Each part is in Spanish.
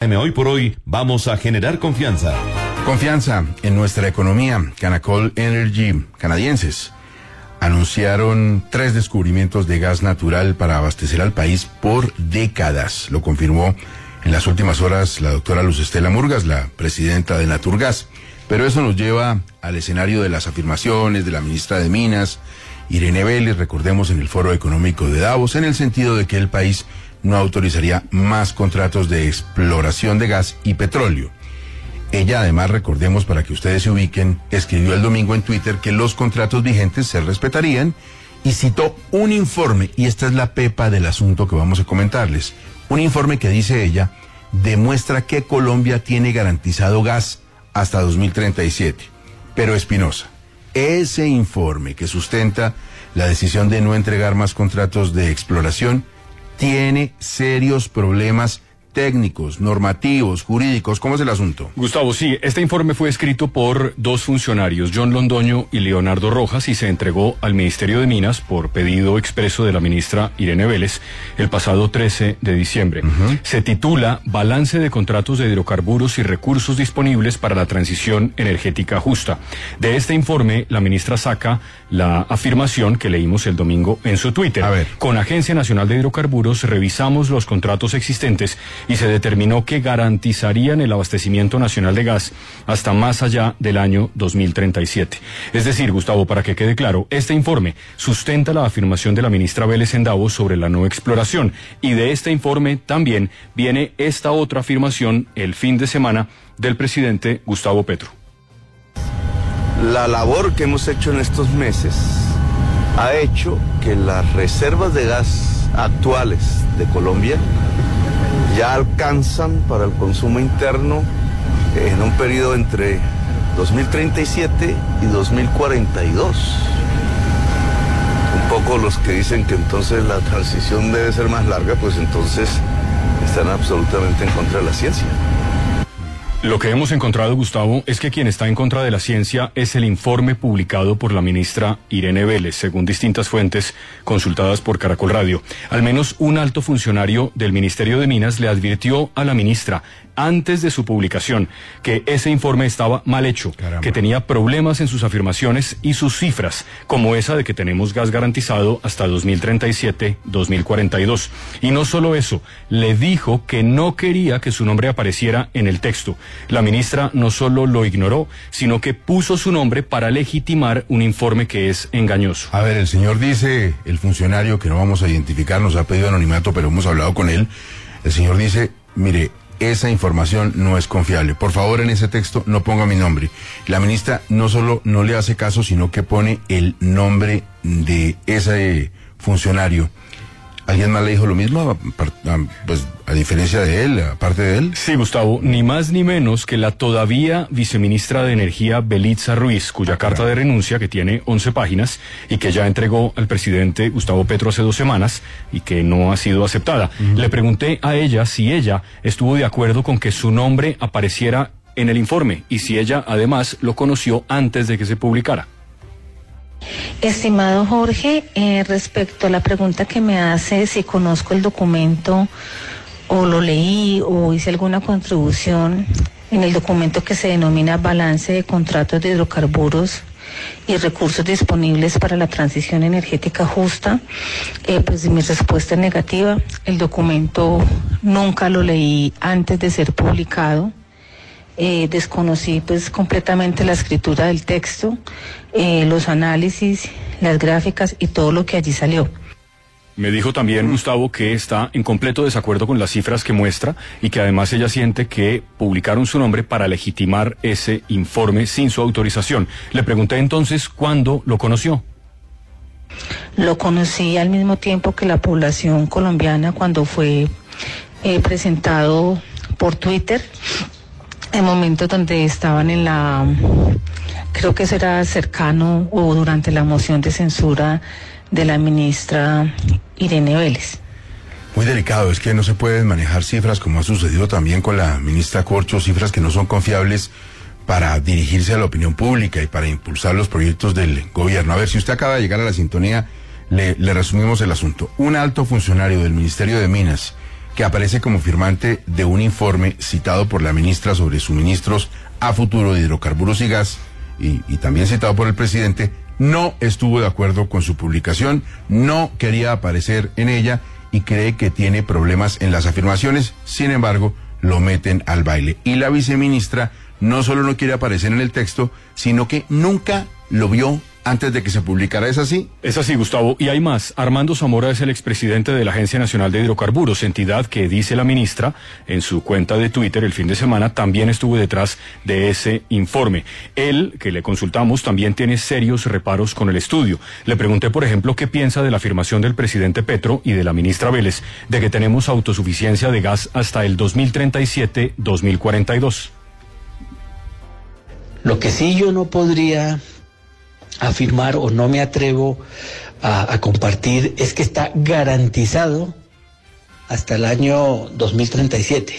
FM Hoy por Hoy vamos a generar confianza. Confianza en nuestra economía. Canacol Energy, canadienses, anunciaron 3 descubrimientos de gas natural para abastecer al país por décadas. Lo confirmó en las últimas horas la doctora Luz Estela Murgas, la presidenta de Naturgas. Pero eso nos lleva al escenario de las afirmaciones de la ministra de Minas, Irene Vélez, recordemos, en el Foro Económico de Davos, en el sentido de que el país no autorizaría más contratos de exploración de gas y petróleo. Ella, además, recordemos, para que ustedes se ubiquen, escribió el domingo en Twitter que los contratos vigentes se respetarían y citó un informe, y esta es la pepa del asunto que vamos a comentarles. Un informe que, dice ella, demuestra que Colombia tiene garantizado gas hasta 2037. Pero, Espinosa, ese informe que sustenta la decisión de no entregar más contratos de exploración tiene serios problemas técnicos, normativos, jurídicos. ¿Cómo es el asunto? Gustavo, sí, este informe fue escrito por 2 funcionarios, John Londoño y Leonardo Rojas, y se entregó al Ministerio de Minas por pedido expreso de la ministra Irene Vélez el pasado 13 de diciembre. Se titula Balance de contratos de hidrocarburos y recursos disponibles para la transición energética justa. De este informe, la ministra saca la afirmación que leímos el domingo en su Twitter. A ver. Con Agencia Nacional de Hidrocarburos revisamos los contratos existentes y se determinó que garantizarían el abastecimiento nacional de gas hasta más allá del año 2037. Es decir, Gustavo, para que quede claro, este informe sustenta la afirmación de la ministra Vélez en Davos sobre la no exploración, y de este informe también viene esta otra afirmación el fin de semana del presidente Gustavo Petro. La labor que hemos hecho en estos meses ha hecho que las reservas de gas actuales de Colombia ya alcanzan para el consumo interno en un periodo entre 2037 y 2042. Un poco los que dicen que entonces la transición debe ser más larga, pues entonces están absolutamente en contra de la ciencia. Lo que hemos encontrado, Gustavo, es que quien está en contra de la ciencia es el informe publicado por la ministra Irene Vélez, según distintas fuentes consultadas por Caracol Radio. Al menos un alto funcionario del Ministerio de Minas le advirtió a la ministra, antes de su publicación, que ese informe estaba mal hecho, que tenía problemas en sus afirmaciones y sus cifras, como esa de que tenemos gas garantizado hasta 2037-2042. Y no solo eso, le dijo que no quería que su nombre apareciera en el texto. La ministra no solo lo ignoró, sino que puso su nombre para legitimar un informe que es engañoso. A ver, el señor dice, el funcionario que no vamos a identificar, nos ha pedido anonimato, pero hemos hablado con él. El señor dice, mire, esa información no es confiable. Por favor, en ese texto no ponga mi nombre. La ministra no solo no le hace caso, sino que pone el nombre de ese funcionario. ¿Alguien más le dijo lo mismo? Pues a diferencia de él, aparte de él. Sí, Gustavo, ni más ni menos que la todavía viceministra de Energía, Belitza Ruiz, cuya carta de renuncia, que tiene 11 páginas y que ya entregó al presidente Gustavo Petro hace 2 semanas y que no ha sido aceptada. Le pregunté a ella si ella estuvo de acuerdo con que su nombre apareciera en el informe y si ella además lo conoció antes de que se publicara. Estimado Jorge, respecto a la pregunta que me hace si conozco el documento o lo leí o hice alguna contribución en el documento que se denomina Balance de Contratos de Hidrocarburos y Recursos Disponibles para la Transición Energética Justa, pues mi respuesta es negativa. El documento nunca lo leí antes de ser publicado. Desconocí pues completamente la escritura del texto, los análisis, las gráficas y todo lo que allí salió. Me dijo también, Gustavo, que está en completo desacuerdo con las cifras que muestra y que además ella siente que publicaron su nombre para legitimar ese informe sin su autorización. Le pregunté entonces cuándo lo conoció. Lo conocí al mismo tiempo que la población colombiana cuando fue presentado por Twitter, en momentos donde estaban en la, creo que eso era cercano o durante la moción de censura de la ministra Irene Vélez. Muy delicado, es que no se pueden manejar cifras como ha sucedido también con la ministra Corcho, cifras que no son confiables para dirigirse a la opinión pública y para impulsar los proyectos del gobierno. A ver, si usted acaba de llegar a la sintonía, le resumimos el asunto. Un alto funcionario del Ministerio de Minas que aparece como firmante de un informe citado por la ministra sobre suministros a futuro de hidrocarburos y gas, y también citado por el presidente, no estuvo de acuerdo con su publicación, no quería aparecer en ella y cree que tiene problemas en las afirmaciones. Sin embargo, lo meten al baile. Y la viceministra no solo no quiere aparecer en el texto, sino que nunca lo vio antes de que se publicara. ¿Es así? Es así, Gustavo. Y hay más. Armando Zamora es el expresidente de la Agencia Nacional de Hidrocarburos, entidad que, dice la ministra, en su cuenta de Twitter el fin de semana, también estuvo detrás de ese informe. Él, que le consultamos, también tiene serios reparos con el estudio. Le pregunté, por ejemplo, qué piensa de la afirmación del presidente Petro y de la ministra Vélez de que tenemos autosuficiencia de gas hasta el 2037-2042. Lo que sí yo no podría afirmar o no me atrevo a compartir es que está garantizado hasta el año 2037.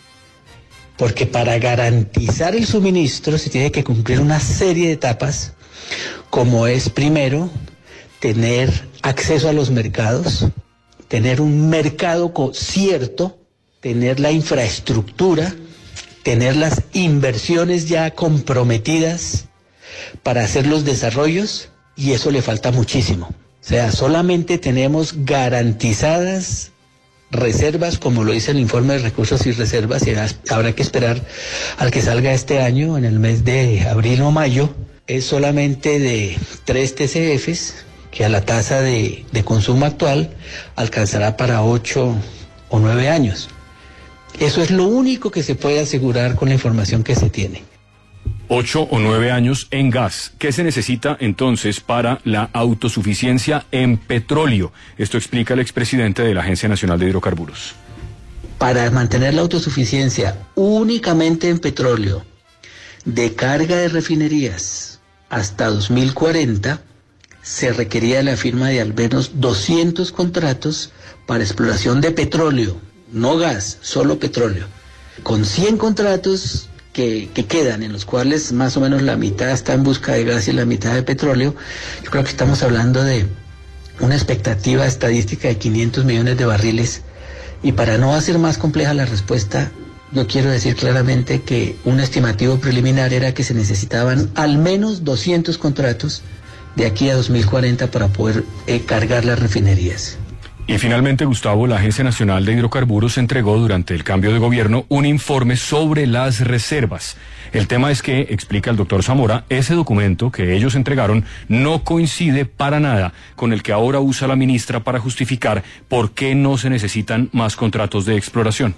Porque para garantizar el suministro se tiene que cumplir una serie de etapas, como es primero tener acceso a los mercados, tener un mercado cierto, tener la infraestructura, tener las inversiones ya comprometidas para hacer los desarrollos, y eso le falta muchísimo. O sea, solamente tenemos garantizadas reservas, como lo dice el informe de recursos y reservas, y habrá que esperar al que salga este año, en el mes de abril o mayo, es solamente de 3 TCFs, que a la tasa de consumo actual alcanzará para 8 o 9 años. Eso es lo único que se puede asegurar con la información que se tiene. 8 o 9 años en gas. ¿Qué se necesita entonces para la autosuficiencia en petróleo? Esto explica el expresidente de la Agencia Nacional de Hidrocarburos. Para mantener la autosuficiencia únicamente en petróleo, de carga de refinerías hasta 2040, se requería la firma de al menos 200 contratos para exploración de petróleo, no gas, solo petróleo. Con 100 contratos que quedan, en los cuales más o menos la mitad está en busca de gas y la mitad de petróleo, yo creo que estamos hablando de una expectativa estadística de 500 millones de barriles. Y para no hacer más compleja la respuesta, yo quiero decir claramente que un estimativo preliminar era que se necesitaban al menos 200 contratos de aquí a 2040 para poder cargar las refinerías. Y finalmente, Gustavo, la Agencia Nacional de Hidrocarburos entregó durante el cambio de gobierno un informe sobre las reservas. El tema es que, explica el doctor Zamora, ese documento que ellos entregaron no coincide para nada con el que ahora usa la ministra para justificar por qué no se necesitan más contratos de exploración.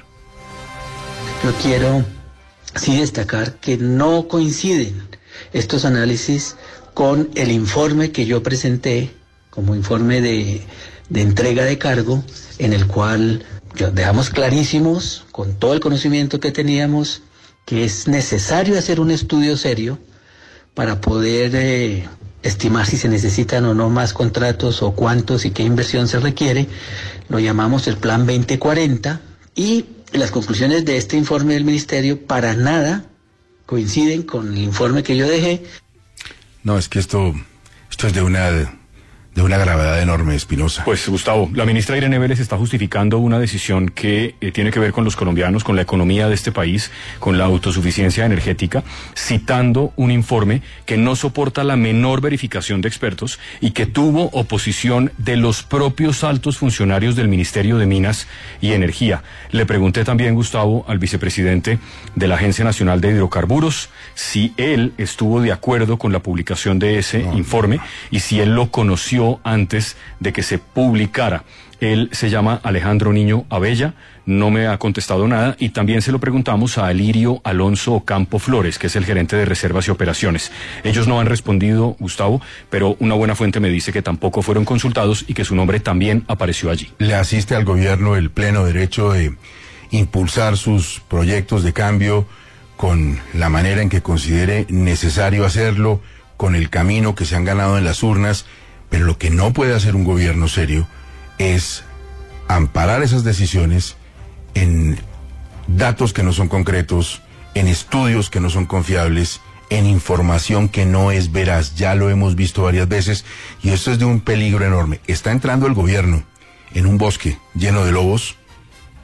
Yo quiero sí destacar que no coinciden estos análisis con el informe que yo presenté como informe de entrega de cargo, en el cual dejamos clarísimos, con todo el conocimiento que teníamos, que es necesario hacer un estudio serio para poder estimar si se necesitan o no más contratos, o cuántos y qué inversión se requiere. Lo llamamos el Plan 2040, y las conclusiones de este informe del Ministerio para nada coinciden con el informe que yo dejé. No, es que esto es de una gravedad enorme, Espinosa. Pues, Gustavo, la ministra Irene Vélez está justificando una decisión que tiene que ver con los colombianos, con la economía de este país, con la autosuficiencia energética, citando un informe que no soporta la menor verificación de expertos y que tuvo oposición de los propios altos funcionarios del Ministerio de Minas y Energía. Le pregunté también, Gustavo, al vicepresidente de la Agencia Nacional de Hidrocarburos si él estuvo de acuerdo con la publicación de ese informe y si él lo conoció antes de que se publicara. Él se llama Alejandro Niño Abella, no me ha contestado nada, y también se lo preguntamos a Alirio Alonso Ocampo Flores, que es el gerente de reservas y operaciones. Ellos no han respondido, Gustavo, pero una buena fuente me dice que tampoco fueron consultados y que su nombre también apareció allí. Le asiste al gobierno el pleno derecho de impulsar sus proyectos de cambio con la manera en que considere necesario hacerlo, con el camino que se han ganado en las urnas. Pero lo que no puede hacer un gobierno serio es amparar esas decisiones en datos que no son concretos, en estudios que no son confiables, en información que no es veraz. Ya lo hemos visto varias veces, y esto es de un peligro enorme. Está entrando el gobierno en un bosque lleno de lobos,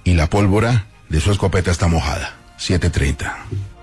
y la pólvora de su escopeta está mojada. 7:30.